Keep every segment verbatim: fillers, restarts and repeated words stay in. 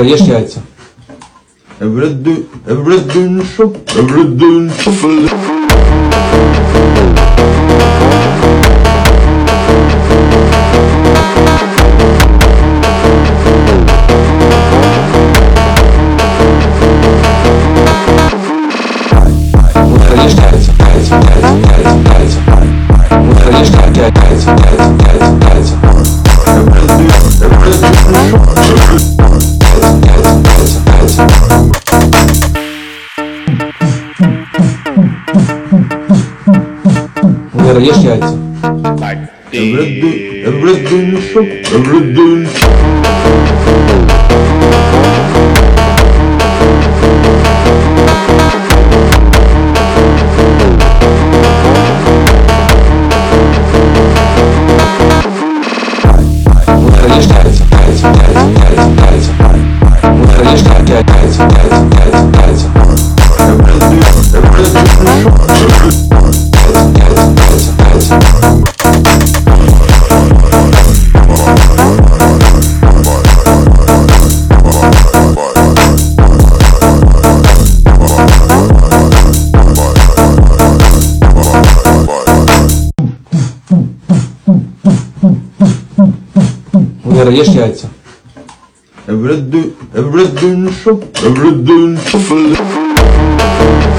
Валера, ешь яйца. Everyday, everyday shop, everyday shop. Валера, ешь яйца, яйца, яйца, яйца, яйца. Валера, ешь яйца, яйца, яйца, яйца, яйца. Everyday, everyday shop, Валера, ешь яйца. everyday, everyday shop, everyday shop. Валера, ешь яйца, яйца, яйца, яйца, яйца. Валера, ешь яйца, яйца, яйца, яйца, яйца. Everyday, everyday shop, Яйца, яйца, яйца, яйца. Валера, ешь яйца. everyday, everyday shop, everyday shop.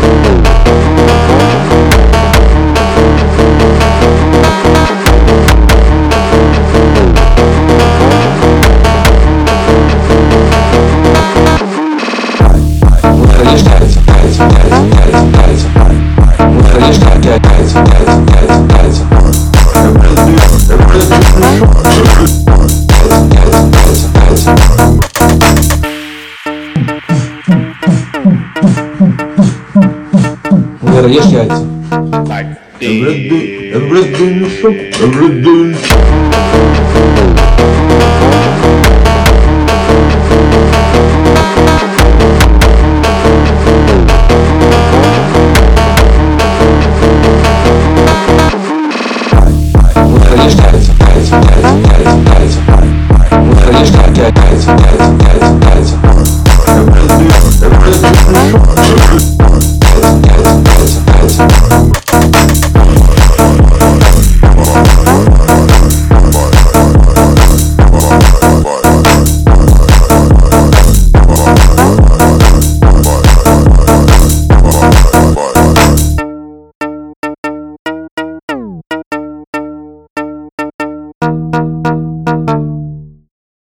Валера, ешь яйца, яйца, яйца, яйца, яйца. Валера, ешь яйца, яйца, яйца, яйца, яйца. Everyday, everyday shop, Яйца, яйца, яйца. Валера, ешь яйца. everyday, everyday shop, everyday shop.